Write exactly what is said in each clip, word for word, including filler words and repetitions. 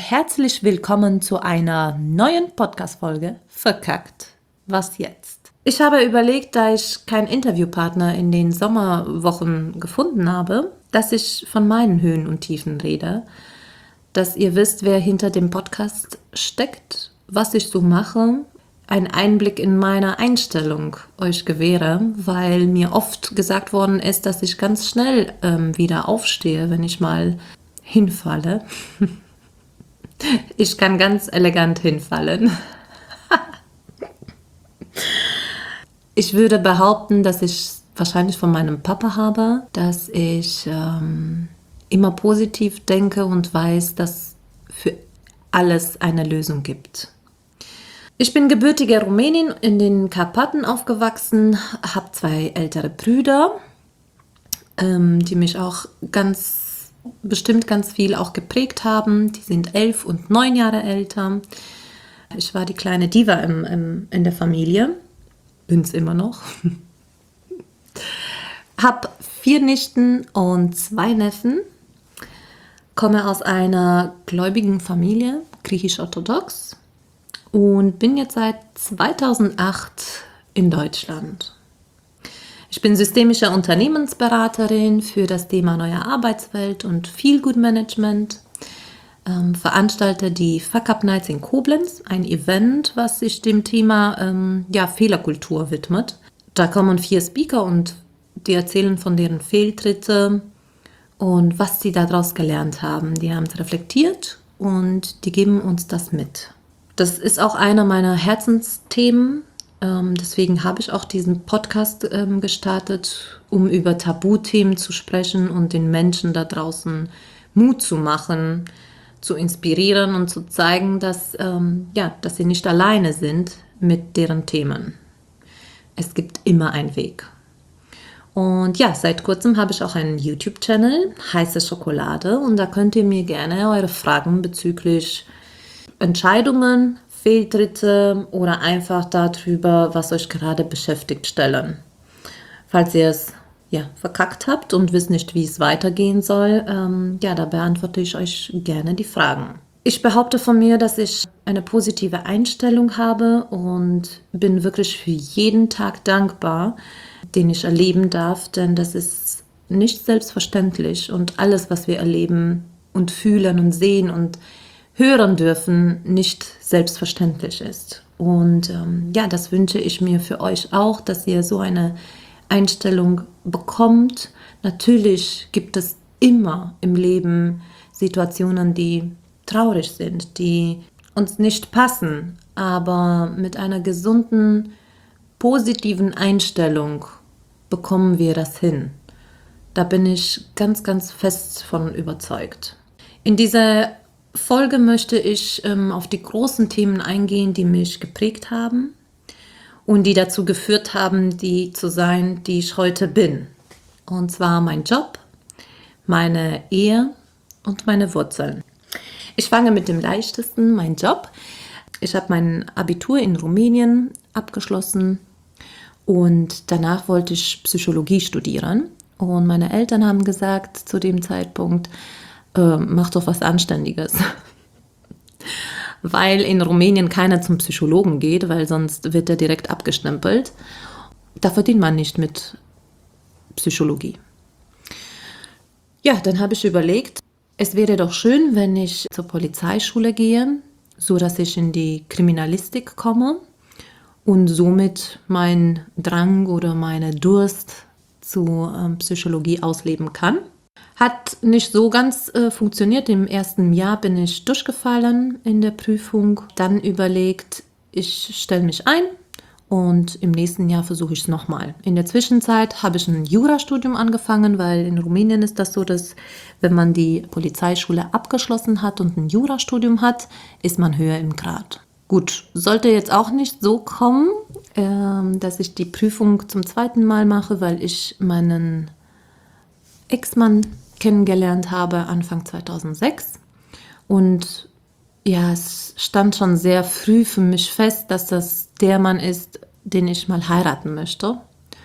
herzlich willkommen zu einer neuen Podcast-Folge Verkackt. Was jetzt? Ich habe überlegt, da ich keinen Interviewpartner in den Sommerwochen gefunden habe, dass ich von meinen Höhen und Tiefen rede, dass ihr wisst, wer hinter dem Podcast steckt, was ich so mache, einen Einblick in meine Einstellung euch gewähre, weil mir oft gesagt worden ist, dass ich ganz schnell ähm, wieder aufstehe, wenn ich mal hinfalle. Ich kann ganz elegant hinfallen. Ich würde behaupten, dass ich wahrscheinlich von meinem Papa habe, dass ich ähm, immer positiv denke und weiß, dass für alles eine Lösung gibt. Ich bin gebürtige Rumänin, in den Karpaten aufgewachsen, habe zwei ältere Brüder, ähm, die mich auch ganz bestimmt ganz viel auch geprägt haben. Die sind elf und neun Jahre älter. Ich war die kleine Diva im, im, in der Familie. Bin's immer noch. Hab vier Nichten und zwei Neffen. Komme aus einer gläubigen Familie, griechisch-orthodox. Und bin jetzt seit zweitausendacht in Deutschland. Ich bin systemische Unternehmensberaterin für das Thema neue Arbeitswelt und Feel-Good-Management. Ähm, veranstalte die Fuck Up Nights in Koblenz, ein Event, was sich dem Thema ähm, ja, Fehlerkultur widmet. Da kommen vier Speaker und die erzählen von deren Fehltritte und was sie daraus gelernt haben. Die haben es reflektiert und die geben uns das mit. Das ist auch einer meiner Herzensthemen. Ähm, deswegen habe ich auch diesen Podcast ähm, gestartet, um über Tabuthemen zu sprechen und den Menschen da draußen Mut zu machen, zu inspirieren und zu zeigen, dass, ähm, ja, dass sie nicht alleine sind mit deren Themen. Es gibt immer einen Weg. Und ja, seit kurzem habe ich auch einen YouTube-Channel, Heiße Schokolade, und da könnt ihr mir gerne eure Fragen bezüglich Entscheidungen, Fehltritte oder einfach darüber, was euch gerade beschäftigt, stellen. Falls ihr es ja, verkackt habt und wisst nicht, wie es weitergehen soll, ähm, ja, da beantworte ich euch gerne die Fragen. Ich behaupte von mir, dass ich eine positive Einstellung habe und bin wirklich für jeden Tag dankbar, den ich erleben darf, denn das ist nicht selbstverständlich und alles, was wir erleben und fühlen und sehen und hören dürfen, nicht selbstverständlich ist. Und ähm, ja, das wünsche ich mir für euch auch, dass ihr so eine Einstellung bekommt. Natürlich gibt es immer im Leben Situationen, die traurig sind, die uns nicht passen, aber mit einer gesunden, positiven Einstellung bekommen wir das hin. Da bin ich ganz, ganz fest von überzeugt. In dieser Folge möchte ich ähm, auf die großen Themen eingehen, die mich geprägt haben und die dazu geführt haben, die zu sein, die ich heute bin. Und zwar mein Job, meine Ehe und meine Wurzeln. Ich fange mit dem leichtesten, mein Job. Ich habe mein Abitur in Rumänien abgeschlossen und danach wollte ich Psychologie studieren. Und meine Eltern haben gesagt zu dem Zeitpunkt, Äh, mach doch was Anständiges. Weil in Rumänien keiner zum Psychologen geht, weil sonst wird er direkt abgestempelt. Da verdient man nicht mit Psychologie. Ja, dann habe ich überlegt, es wäre doch schön, wenn ich zur Polizeischule gehe, so dass ich in die Kriminalistik komme und somit meinen Drang oder meine Durst zu ähm, Psychologie ausleben kann. Hat nicht so ganz äh, funktioniert. Im ersten Jahr bin ich durchgefallen in der Prüfung. Dann überlegt, ich stelle mich ein und im nächsten Jahr versuche ich es nochmal. In der Zwischenzeit habe ich ein Jurastudium angefangen, weil in Rumänien ist das so, dass wenn man die Polizeischule abgeschlossen hat und ein Jurastudium hat, ist man höher im Grad. Gut, sollte jetzt auch nicht so kommen, äh, dass ich die Prüfung zum zweiten Mal mache, weil ich meinen Ex-Mann kennengelernt habe Anfang zweitausendsechs und ja, es stand schon sehr früh für mich fest, dass das der Mann ist, den ich mal heiraten möchte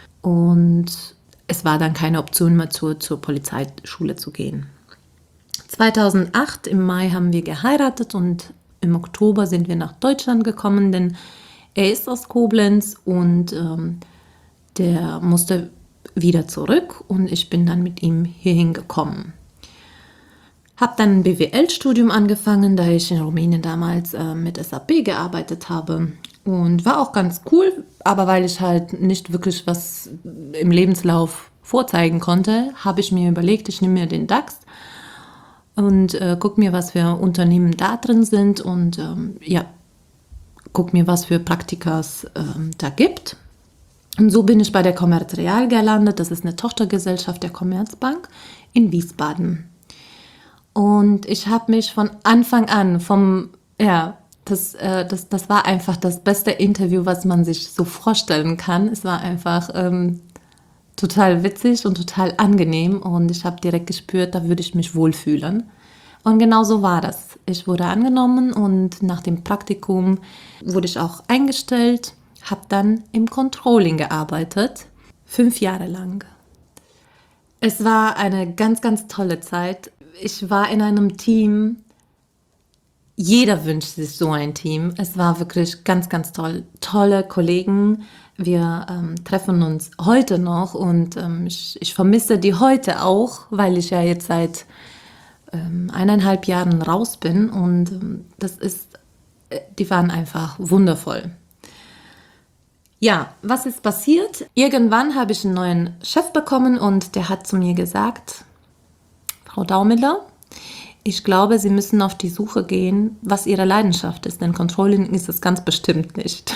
und es war dann keine Option mehr zur, zur Polizeischule zu gehen. zweitausendacht im Mai haben wir geheiratet und im Oktober sind wir nach Deutschland gekommen, denn er ist aus Koblenz und ähm, der musste wieder zurück und ich bin dann mit ihm hierhin gekommen. Habe dann ein B W L-Studium angefangen, da ich in Rumänien damals äh, mit S A P gearbeitet habe. Und war auch ganz cool, aber weil ich halt nicht wirklich was im Lebenslauf vorzeigen konnte, habe ich mir überlegt, ich nehme mir den DAX und äh, guck mir, was für Unternehmen da drin sind und ähm, ja, guck mir, was für Praktikas ähm, da gibt. Und so bin ich bei der Commerz Real gelandet. Das ist eine Tochtergesellschaft der Commerzbank in Wiesbaden. Und ich habe mich von Anfang an vom, ja, das, äh, das, das war einfach das beste Interview, was man sich so vorstellen kann. Es war einfach ähm, total witzig und total angenehm und ich habe direkt gespürt, da würde ich mich wohlfühlen. Und genau so war das. Ich wurde angenommen und nach dem Praktikum wurde ich auch eingestellt, habe dann im Controlling gearbeitet, fünf Jahre lang. Es war eine ganz, ganz tolle Zeit. Ich war in einem Team, jeder wünscht sich so ein Team. Es war wirklich ganz, ganz toll. Tolle Kollegen. Wir ähm, treffen uns heute noch und ähm, ich, ich vermisse die heute auch, weil ich ja jetzt seit ähm, eineinhalb Jahren raus bin und ähm, das ist, äh, die waren einfach wundervoll. Ja, was ist passiert? Irgendwann habe ich einen neuen Chef bekommen und der hat zu mir gesagt, Frau Daumiller, ich glaube, Sie müssen auf die Suche gehen, was Ihre Leidenschaft ist, denn Controlling ist es ganz bestimmt nicht.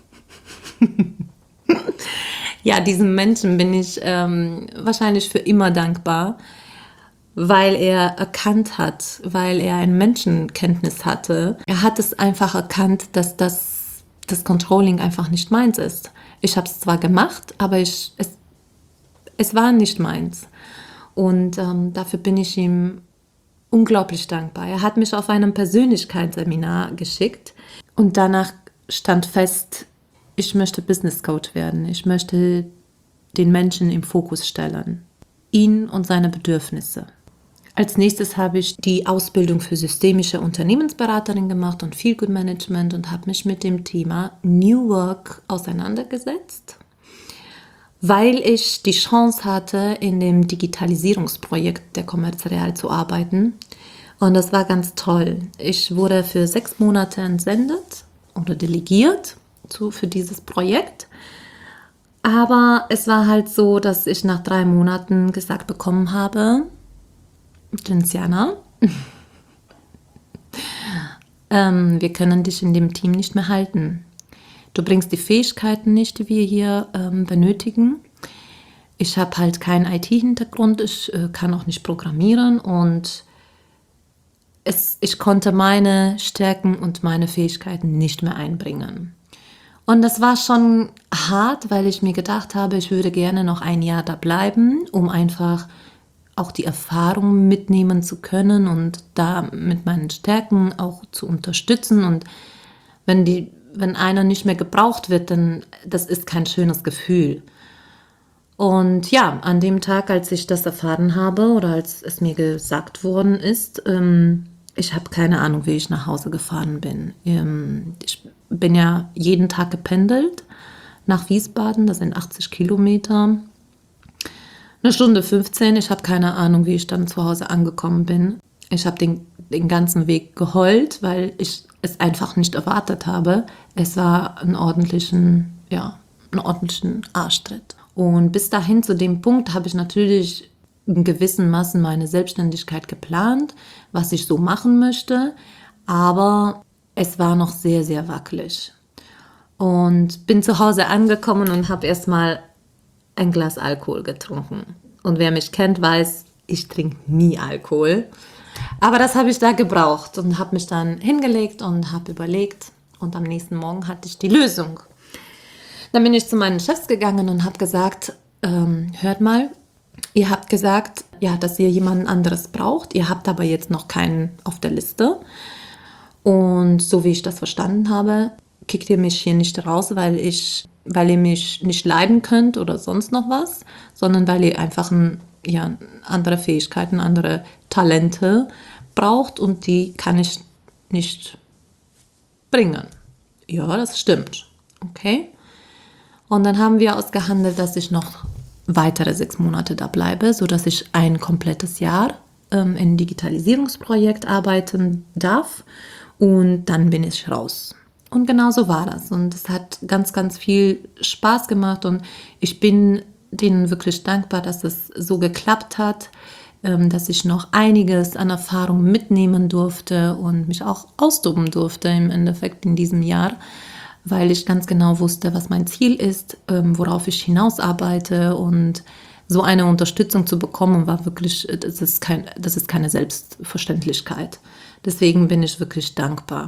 Ja, diesem Menschen bin ich ähm, wahrscheinlich für immer dankbar, weil er erkannt hat, weil er ein Menschenkenntnis hatte. Er hat es einfach erkannt, dass das, das Controlling einfach nicht meins ist. Ich habe es zwar gemacht, aber ich, es, es war nicht meins. Und ähm, dafür bin ich ihm unglaublich dankbar. Er hat mich auf einem Persönlichkeitsseminar geschickt und danach stand fest, ich möchte Business Coach werden. Ich möchte den Menschen im Fokus stellen, ihn und seine Bedürfnisse. Als nächstes habe ich die Ausbildung für systemische Unternehmensberaterin gemacht und Feel Good Management und habe mich mit dem Thema New Work auseinandergesetzt, weil ich die Chance hatte, in dem Digitalisierungsprojekt der Commerz Real zu arbeiten. Und das war ganz toll. Ich wurde für sechs Monate entsendet oder delegiert zu, für dieses Projekt. Aber es war halt so, dass ich nach drei Monaten gesagt bekommen habe, Gensiana, ähm, wir können dich in dem Team nicht mehr halten. Du bringst die Fähigkeiten nicht, die wir hier ähm, benötigen. Ich habe halt keinen I T-Hintergrund, ich äh, kann auch nicht programmieren und es, ich konnte meine Stärken und meine Fähigkeiten nicht mehr einbringen. Und das war schon hart, weil ich mir gedacht habe, ich würde gerne noch ein Jahr da bleiben, um einfach auch die Erfahrung mitnehmen zu können und da mit meinen Stärken auch zu unterstützen. Und wenn die, wenn einer nicht mehr gebraucht wird, dann das ist kein schönes Gefühl. Und ja, an dem Tag, als ich das erfahren habe oder als es mir gesagt worden ist, ähm, ich habe keine Ahnung, wie ich nach Hause gefahren bin. Ähm, ich bin ja jeden Tag gependelt nach Wiesbaden, das sind achtzig Kilometer. Eine Stunde fünfzehn, ich habe keine Ahnung, wie ich dann zu Hause angekommen bin. Ich habe den, den ganzen Weg geheult, weil ich es einfach nicht erwartet habe. Es war ein ordentlichen, ja, einen ordentlichen Arschtritt. Und bis dahin zu dem Punkt habe ich natürlich in gewissen Maßen meine Selbstständigkeit geplant, was ich so machen möchte, aber es war noch sehr, sehr wackelig. Und bin zu Hause angekommen und habe erstmal ein Glas Alkohol getrunken. Und wer mich kennt, weiß, ich trinke nie Alkohol. Aber das habe ich da gebraucht und habe mich dann hingelegt und habe überlegt. Und am nächsten Morgen hatte ich die Lösung. Dann bin ich zu meinen Chefs gegangen und habe gesagt, ähm, hört mal, ihr habt gesagt, ja, dass ihr jemanden anderes braucht. Ihr habt aber jetzt noch keinen auf der Liste. Und so wie ich das verstanden habe, kickt ihr mich hier nicht raus, weil ich, weil ihr mich nicht leiden könnt oder sonst noch was, sondern weil ihr einfach ein, ja, andere Fähigkeiten, andere Talente braucht und die kann ich nicht bringen. Ja, das stimmt. Okay. Und dann haben wir ausgehandelt, dass ich noch weitere sechs Monate da bleibe, sodass ich ein komplettes Jahr ähm, in Digitalisierungsprojekt arbeiten darf und dann bin ich raus. Und genau so war das. Und es hat ganz, ganz viel Spaß gemacht und ich bin denen wirklich dankbar, dass es so geklappt hat, ähm, dass ich noch einiges an Erfahrung mitnehmen durfte und mich auch austoben durfte im Endeffekt in diesem Jahr, weil ich ganz genau wusste, was mein Ziel ist, ähm, worauf ich hinausarbeite und so eine Unterstützung zu bekommen, war wirklich, das ist, kein, das ist keine Selbstverständlichkeit. Deswegen bin ich wirklich dankbar.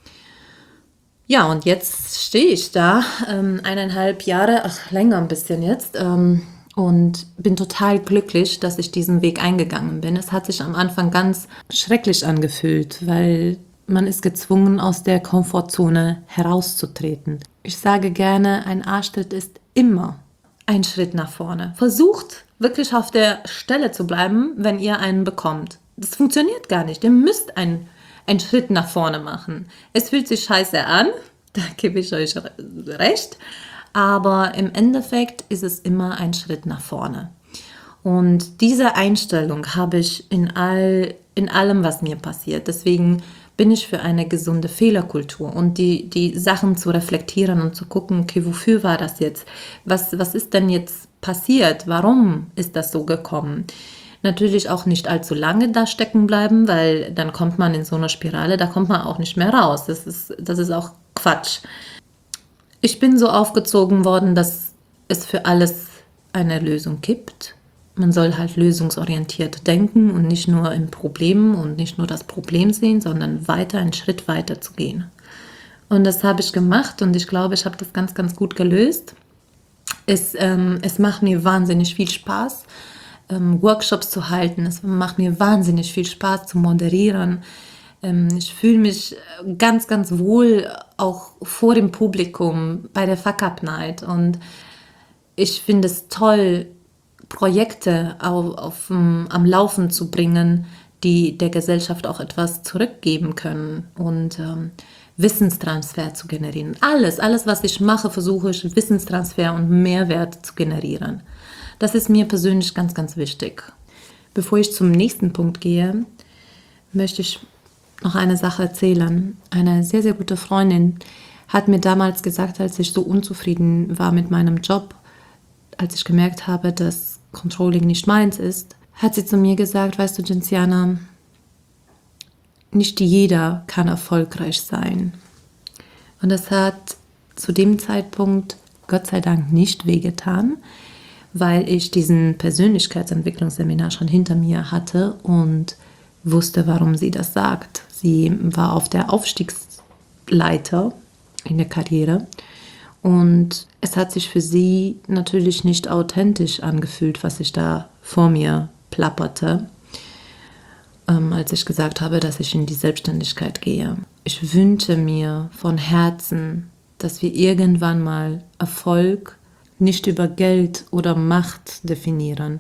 Ja, und jetzt stehe ich da, ähm, eineinhalb Jahre, ach, länger ein bisschen jetzt, ähm, und bin total glücklich, dass ich diesen Weg eingegangen bin. Es hat sich am Anfang ganz schrecklich angefühlt, weil man ist gezwungen, aus der Komfortzone herauszutreten. Ich sage gerne, ein Arschtritt ist immer ein Schritt nach vorne. Versucht wirklich auf der Stelle zu bleiben, wenn ihr einen bekommt. Das funktioniert gar nicht. Ihr müsst einen, einen Schritt nach vorne machen. Es fühlt sich scheiße an, da gebe ich euch recht, aber im Endeffekt ist es immer ein Schritt nach vorne. Und diese Einstellung habe ich in, all, in allem, was mir passiert. Deswegen bin ich für eine gesunde Fehlerkultur und die, die Sachen zu reflektieren und zu gucken, okay, wofür war das jetzt? Was, was ist denn jetzt passiert? Warum ist das so gekommen? Natürlich auch nicht allzu lange da stecken bleiben, weil dann kommt man in so eine Spirale, da kommt man auch nicht mehr raus. Das ist, das ist auch Quatsch. Ich bin so aufgezogen worden, dass es für alles eine Lösung gibt. Man soll halt lösungsorientiert denken und nicht nur im Problem und nicht nur das Problem sehen, sondern weiter, einen Schritt weiter zu gehen. Und das habe ich gemacht und ich glaube, ich habe das ganz, ganz gut gelöst. Es, ähm, es macht mir wahnsinnig viel Spaß, ähm, Workshops zu halten. Es macht mir wahnsinnig viel Spaß zu moderieren. Ähm, ich fühle mich ganz, ganz wohl auch vor dem Publikum bei der Fuck Up Night. Und ich finde es toll, Projekte auf, auf, am Laufen zu bringen, die der Gesellschaft auch etwas zurückgeben können und ähm, Wissenstransfer zu generieren. Alles, alles, was ich mache, versuche ich Wissenstransfer und Mehrwert zu generieren. Das ist mir persönlich ganz, ganz wichtig. Bevor ich zum nächsten Punkt gehe, möchte ich noch eine Sache erzählen. Eine sehr, sehr gute Freundin hat mir damals gesagt, als ich so unzufrieden war mit meinem Job, als ich gemerkt habe, dass Controlling nicht meins ist, hat sie zu mir gesagt, weißt du, Genziana, nicht jeder kann erfolgreich sein. Und das hat zu dem Zeitpunkt Gott sei Dank nicht wehgetan, weil ich diesen Persönlichkeitsentwicklungsseminar schon hinter mir hatte und wusste, warum sie das sagt. Sie war auf der Aufstiegsleiter in der Karriere und es hat sich für sie natürlich nicht authentisch angefühlt, was ich da vor mir plapperte, ähm, als ich gesagt habe, dass ich in die Selbstständigkeit gehe. Ich wünsche mir von Herzen, dass wir irgendwann mal Erfolg nicht über Geld oder Macht definieren,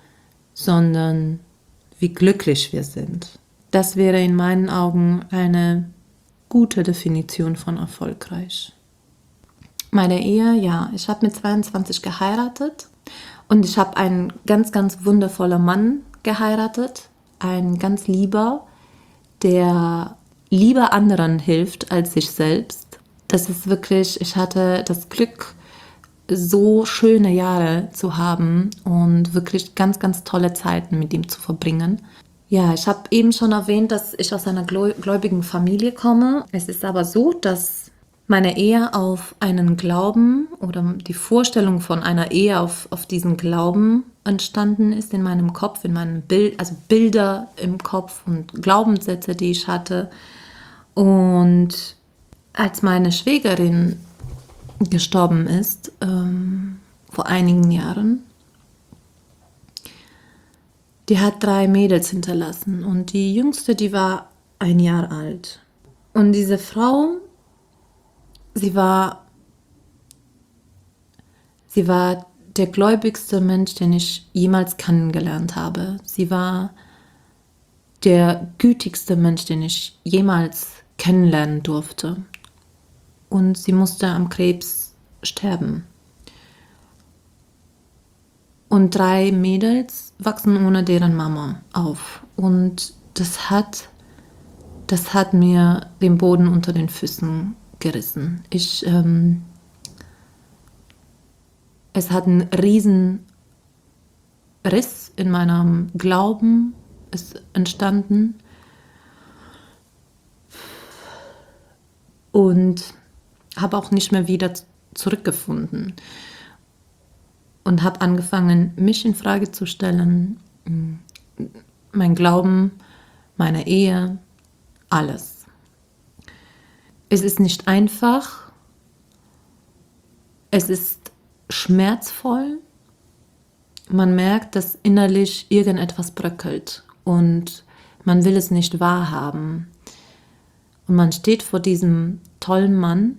sondern wie glücklich wir sind. Das wäre in meinen Augen eine gute Definition von erfolgreich. Meine Ehe, ja, ich habe mit zweiundzwanzig geheiratet und ich habe einen ganz, ganz wundervollen Mann geheiratet, ein ganz lieber, der lieber anderen hilft als sich selbst. Das ist wirklich, ich hatte das Glück, so schöne Jahre zu haben und wirklich ganz, ganz tolle Zeiten mit ihm zu verbringen. Ja, ich habe eben schon erwähnt, dass ich aus einer gläubigen Familie komme. Es ist aber so, dass meine Ehe auf einen Glauben oder die Vorstellung von einer Ehe auf, auf diesen Glauben entstanden ist in meinem Kopf, in meinem Bild, also Bilder im Kopf und Glaubenssätze, die ich hatte. Und als meine Schwägerin gestorben ist, ähm, vor einigen Jahren, die hat drei Mädels hinterlassen und die jüngste, die war ein Jahr alt. Und diese Frau, sie war, sie war der gläubigste Mensch, den ich jemals kennengelernt habe. Sie war der gütigste Mensch, den ich jemals kennenlernen durfte. Und sie musste am Krebs sterben. Und drei Mädels wachsen ohne deren Mama auf. Und das hat, das hat mir den Boden unter den Füßen gerissen. Ich, ähm, es hat einen riesen Riss in meinem Glauben ist entstanden. Und habe auch nicht mehr wieder zurückgefunden. Und habe angefangen, mich in Frage zu stellen, mein Glauben, meine Ehe, alles. Es ist nicht einfach, es ist schmerzvoll, man merkt, dass innerlich irgendetwas bröckelt und man will es nicht wahrhaben. Und man steht vor diesem tollen Mann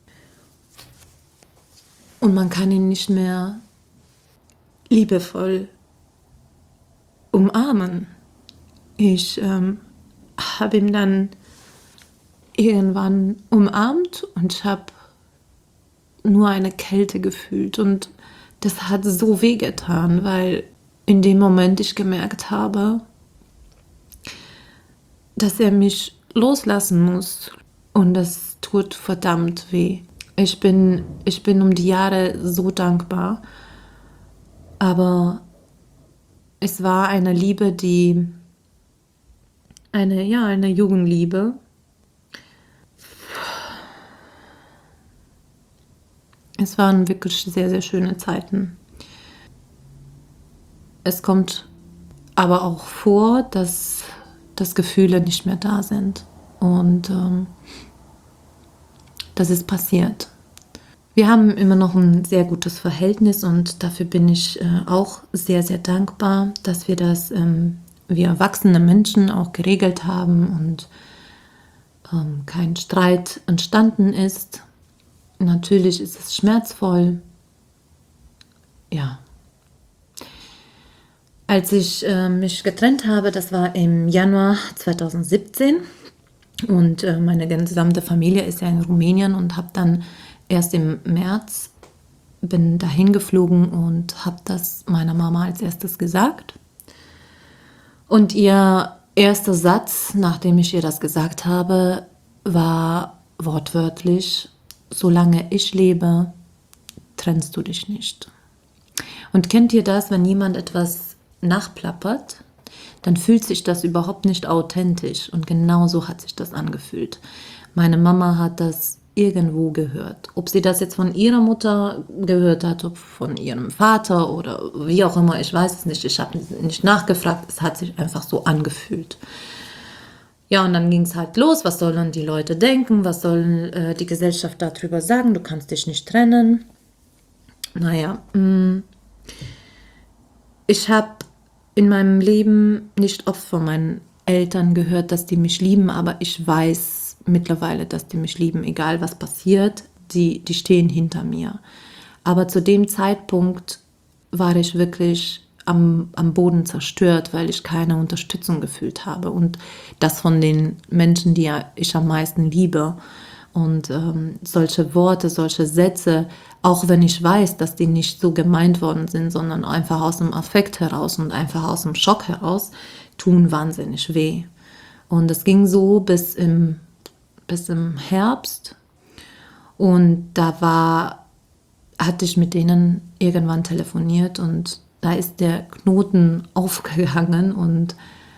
und man kann ihn nicht mehr liebevoll umarmen. Ich ähm, habe ihn dann irgendwann umarmt und ich habe nur eine Kälte gefühlt und das hat so wehgetan, weil in dem Moment ich gemerkt habe, dass er mich loslassen muss und das tut verdammt weh. Ich bin, ich bin um die Jahre so dankbar, aber es war eine Liebe, die eine, ja, eine Jugendliebe. Es waren wirklich sehr, sehr schöne Zeiten. Es kommt aber auch vor, dass, dass Gefühle nicht mehr da sind. Und ähm, das ist passiert. Wir haben immer noch ein sehr gutes Verhältnis und dafür bin ich äh, auch sehr, sehr dankbar, dass wir das, ähm, wir erwachsene Menschen auch geregelt haben und ähm, kein Streit entstanden ist. Natürlich ist es schmerzvoll. Ja. Als ich äh, mich getrennt habe, das war im Januar zweitausendsiebzehn und äh, meine gesamte Familie ist ja in Rumänien und habe dann erst im März bin dahin geflogen und habe das meiner Mama als erstes gesagt. Und ihr erster Satz, nachdem ich ihr das gesagt habe, war wortwörtlich: Solange ich lebe, trennst du dich nicht. Und kennt ihr das, wenn jemand etwas nachplappert, dann fühlt sich das überhaupt nicht authentisch. Und genau so hat sich das angefühlt. Meine Mama hat das irgendwo gehört. Ob sie das jetzt von ihrer Mutter gehört hat, ob von ihrem Vater oder wie auch immer, ich weiß es nicht. Ich habe nicht nachgefragt, es hat sich einfach so angefühlt. Ja, und dann ging es halt los, was sollen die Leute denken, was soll äh, die Gesellschaft darüber sagen, du kannst dich nicht trennen. Naja, mh. ich habe in meinem Leben nicht oft von meinen Eltern gehört, dass die mich lieben, aber ich weiß mittlerweile, dass die mich lieben, egal was passiert, die, die stehen hinter mir. Aber zu dem Zeitpunkt war ich wirklich am, am Boden zerstört, weil ich keine Unterstützung gefühlt habe und das von den Menschen, die ich am meisten liebe. Und ähm, solche Worte, solche Sätze, auch wenn ich weiß, dass die nicht so gemeint worden sind, sondern einfach aus dem Affekt heraus und einfach aus dem Schock heraus, tun wahnsinnig weh. Und es ging so bis im, bis im Herbst und da war, hatte ich mit denen irgendwann telefoniert und da ist der Knoten aufgegangen und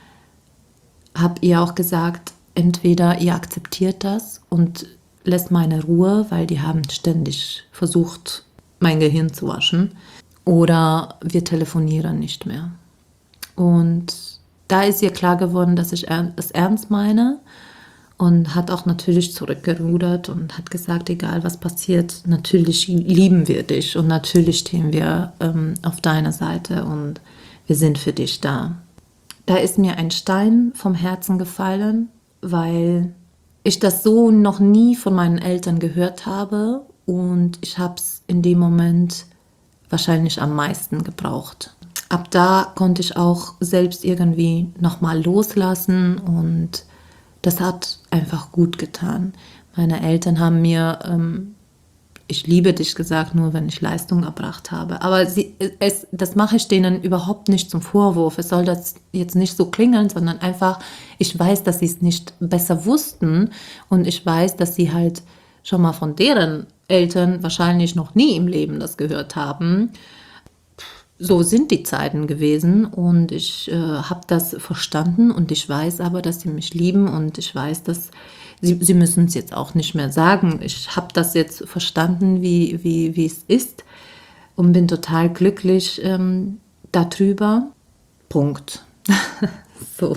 habe ihr auch gesagt, entweder ihr akzeptiert das und lässt meine Ruhe, weil die haben ständig versucht, mein Gehirn zu waschen, oder wir telefonieren nicht mehr. Und da ist ihr klar geworden, dass ich es ernst meine und hat auch natürlich zurückgerudert und hat gesagt, egal was passiert, natürlich lieben wir dich und natürlich stehen wir ähm, auf deiner Seite und wir sind für dich da. Da ist mir ein Stein vom Herzen gefallen, weil ich das so noch nie von meinen Eltern gehört habe und ich habe es in dem Moment wahrscheinlich am meisten gebraucht. ab da konnte ich auch selbst irgendwie nochmal loslassen und das hat einfach gut getan. Meine Eltern haben mir, ähm, ich liebe dich gesagt, nur wenn ich Leistung erbracht habe. Aber sie, es, das mache ich denen überhaupt nicht zum Vorwurf. Es soll das jetzt nicht so klingeln, sondern einfach, ich weiß, dass sie es nicht besser wussten und ich weiß, dass sie halt schon mal von deren Eltern wahrscheinlich noch nie im Leben das gehört haben. So sind die Zeiten gewesen und ich äh, habe das verstanden und ich weiß aber, dass sie mich lieben und ich weiß, dass sie, sie müssen es jetzt auch nicht mehr sagen. Ich habe das jetzt verstanden, wie, wie, wie es ist und bin total glücklich ähm, darüber. Punkt. So.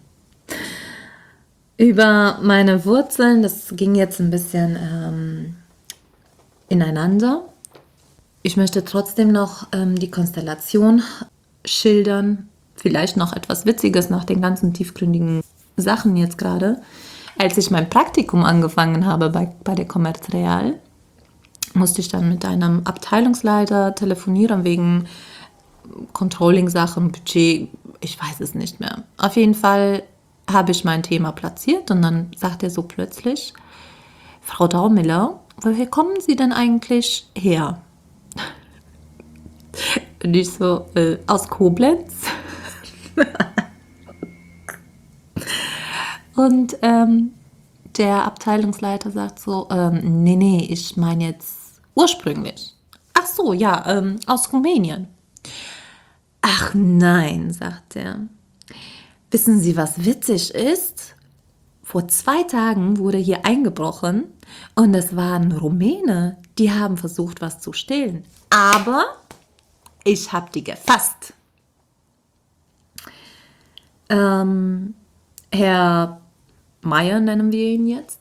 Über meine Wurzeln, das ging jetzt ein bisschen ähm, ineinander. Ich möchte trotzdem noch ähm, die Konstellation schildern. Vielleicht noch etwas Witziges nach den ganzen tiefgründigen Sachen jetzt gerade. Als ich mein Praktikum angefangen habe bei, bei der Commerz Real, musste ich dann mit einem Abteilungsleiter telefonieren wegen Controlling-Sachen, Budget, ich weiß es nicht mehr. Auf jeden Fall habe ich mein Thema platziert und dann sagt er so plötzlich, Frau Daumiller, woher kommen Sie denn eigentlich her? Und ich so, äh, aus Koblenz. Und ähm, der Abteilungsleiter sagt so, ähm, nee, nee, ich meine jetzt ursprünglich. Ach so, ja, ähm, aus Rumänien. Ach nein, sagt er. Wissen Sie, was witzig ist? Vor zwei Tagen wurde hier eingebrochen und es waren Rumäne, die haben versucht, was zu stehlen. Aber ich habe die gefasst. Ähm, Herr Meier nennen wir ihn jetzt.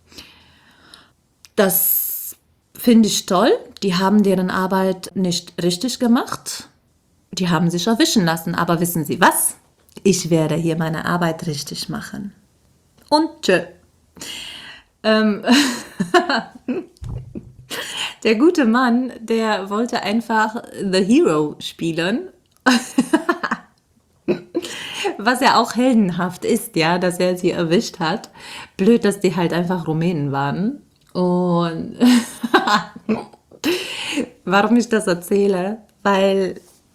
Das finde ich toll. Die haben deren Arbeit nicht richtig gemacht. Die haben sich erwischen lassen. Aber wissen Sie was? Ich werde hier meine Arbeit richtig machen. Und tschö. Ähm Der gute Mann, der wollte einfach The Hero spielen. Was ja auch heldenhaft ist, ja, dass er sie erwischt hat. Blöd, dass die halt einfach Rumänen waren. Und warum ich das erzähle? Weil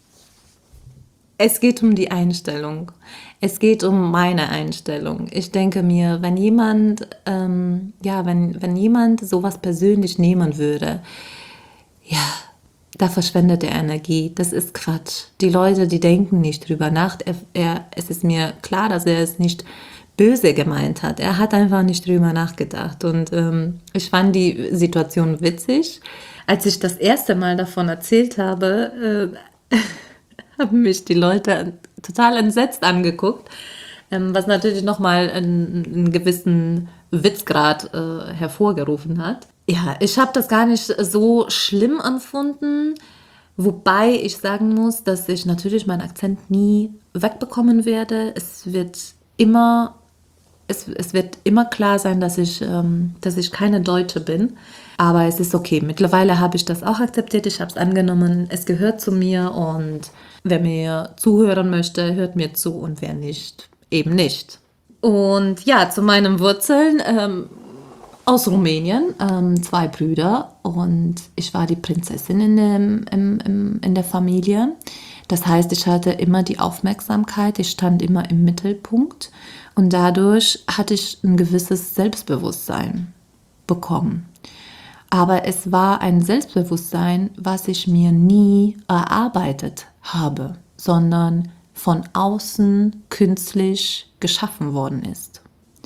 es geht um die Einstellung. Es geht um meine Einstellung. Ich denke mir, wenn jemand, ähm, ja, wenn, wenn jemand sowas persönlich nehmen würde, ja, da verschwendet er Energie. Das ist Quatsch. Die Leute, die denken nicht drüber nach. Er, er, es ist mir klar, dass er es nicht böse gemeint hat. Er hat einfach nicht drüber nachgedacht. Und ähm, ich fand die Situation witzig. Als ich das erste Mal davon erzählt habe, äh, haben mich die Leute total entsetzt angeguckt, ähm, was natürlich nochmal einen, einen gewissen Witzgrad äh, hervorgerufen hat. Ja, ich habe das gar nicht so schlimm empfunden, wobei ich sagen muss, dass ich natürlich meinen Akzent nie wegbekommen werde. Es wird immer, es, es wird immer klar sein, dass ich, ähm, dass ich keine Deutsche bin. Aber es ist okay. Mittlerweile habe ich das auch akzeptiert. Ich habe es angenommen. Es gehört zu mir und wer mir zuhören möchte, hört mir zu und wer nicht, eben nicht. Und ja, zu meinen Wurzeln. Ähm, Aus Rumänien, ähm, zwei Brüder und ich war die Prinzessin in, dem, im, im, in der Familie. Das heißt, ich hatte immer die Aufmerksamkeit, ich stand immer im Mittelpunkt und dadurch hatte ich ein gewisses Selbstbewusstsein bekommen. Aber es war ein Selbstbewusstsein, was ich mir nie erarbeitet habe, sondern von außen künstlich geschaffen worden ist.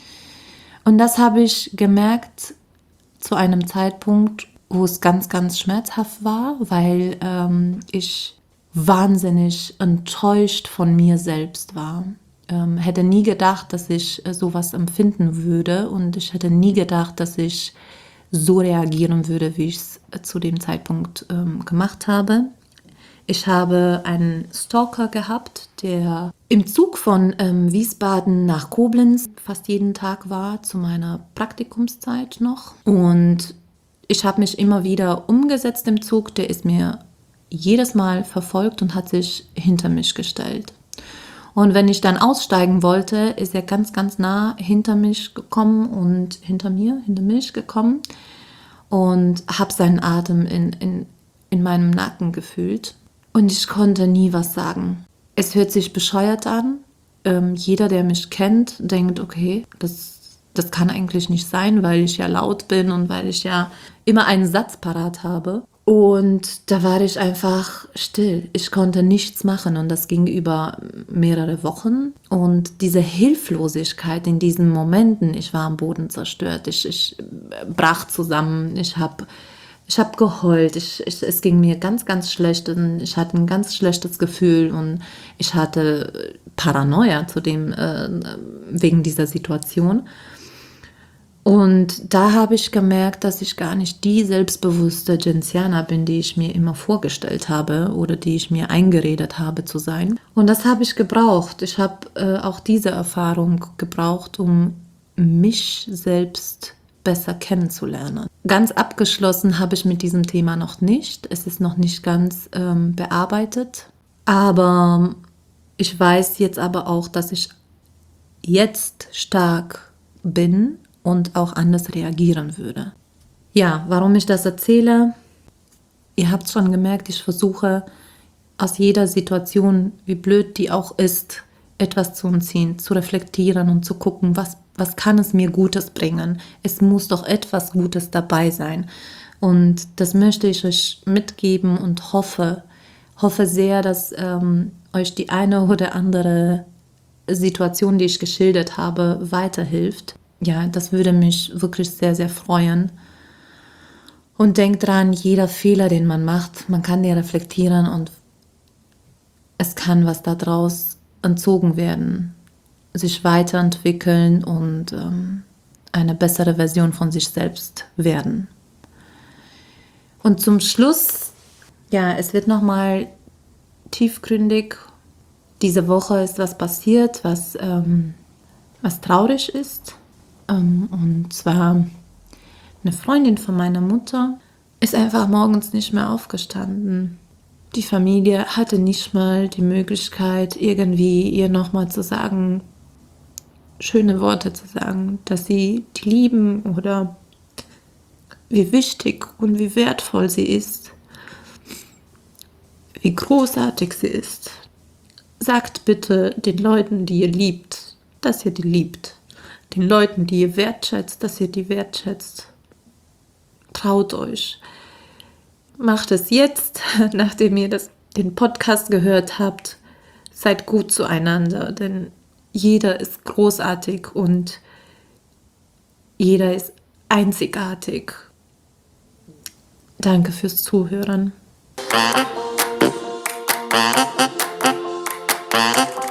Und das habe ich gemerkt zu einem Zeitpunkt, wo es ganz, ganz schmerzhaft war, weil ähm, ich wahnsinnig enttäuscht von mir selbst war. Ähm, hätte nie gedacht, dass ich äh, sowas empfinden würde und ich hätte nie gedacht, dass ich so reagieren würde, wie ich es äh, zu dem Zeitpunkt ähm, gemacht habe. Ich habe einen Stalker gehabt, der im Zug von ähm, Wiesbaden nach Koblenz fast jeden Tag war, zu meiner Praktikumszeit noch. Und ich habe mich immer wieder umgesetzt im Zug. Der ist mir jedes Mal verfolgt und hat sich hinter mich gestellt. Und wenn ich dann aussteigen wollte, ist er ganz, ganz nah hinter mich gekommen und hinter mir, hinter mich gekommen und habe seinen Atem in, in, in meinem Nacken gefühlt. Und ich konnte nie was sagen. Es hört sich bescheuert an. Ähm, jeder, der mich kennt, denkt, okay, das, das kann eigentlich nicht sein, weil ich ja laut bin und weil ich ja immer einen Satz parat habe. Und da war ich einfach still. Ich konnte nichts machen und das ging über mehrere Wochen. Und diese Hilflosigkeit in diesen Momenten, ich war am Boden zerstört, ich, ich brach zusammen, ich habe ich hab geheult, ich, ich, es ging mir ganz, ganz schlecht und ich hatte ein ganz schlechtes Gefühl und ich hatte Paranoia zudem äh, wegen dieser Situation. Und da habe ich gemerkt, dass ich gar nicht die selbstbewusste Genziana bin, die ich mir immer vorgestellt habe oder die ich mir eingeredet habe zu sein. Und das habe ich gebraucht. Ich habe äh, auch diese Erfahrung gebraucht, um mich selbst besser kennenzulernen. Ganz abgeschlossen habe ich mit diesem Thema noch nicht. Es ist noch nicht ganz ähm, bearbeitet. Aber ich weiß jetzt aber auch, dass ich jetzt stark bin und auch anders reagieren würde. Ja, warum ich das erzähle? Ihr habt schon gemerkt, ich versuche aus jeder Situation, wie blöd die auch ist, etwas zu entziehen, zu reflektieren und zu gucken, was, was kann es mir Gutes bringen. Es muss doch etwas Gutes dabei sein. Und das möchte ich euch mitgeben und hoffe, hoffe sehr, dass ähm, euch die eine oder andere Situation, die ich geschildert habe, weiterhilft. Ja, das würde mich wirklich sehr, sehr freuen. Und denkt dran, jeder Fehler, den man macht, man kann den reflektieren und es kann was daraus entzogen werden, sich weiterentwickeln und ähm, eine bessere Version von sich selbst werden. Und zum Schluss, ja, es wird nochmal tiefgründig. Diese Woche ist was passiert, was, ähm, was traurig ist. Und zwar eine Freundin von meiner Mutter ist einfach morgens nicht mehr aufgestanden. Die Familie hatte nicht mal die Möglichkeit, irgendwie ihr nochmal zu sagen, schöne Worte zu sagen, dass sie die lieben oder wie wichtig und wie wertvoll sie ist, wie großartig sie ist. Sagt bitte den Leuten, die ihr liebt, dass ihr die liebt. Den Leuten, die ihr wertschätzt, dass ihr die wertschätzt. Traut euch. Macht es jetzt, nachdem ihr das, den Podcast gehört habt. Seid gut zueinander, denn jeder ist großartig und jeder ist einzigartig. Danke fürs Zuhören.